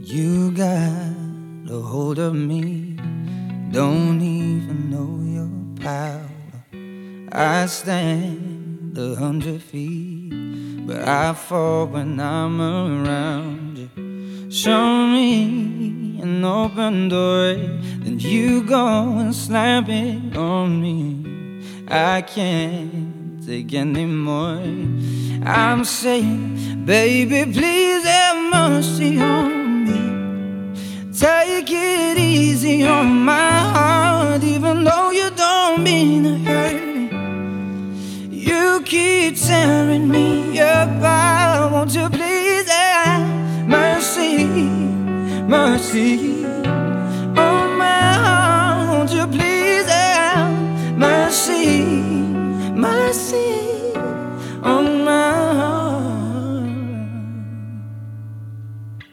You got a hold of me, don't even know your power. I stand 100 feet, but I fall when I'm around you. Show me an open door, then you go and slam it on me. I can't take any more. I'm saying, baby, please have mercy on me. Take it easy on my heart, even though you don't mean to hurt me. You keep tearing me apart. Won't you please have mercy, mercy?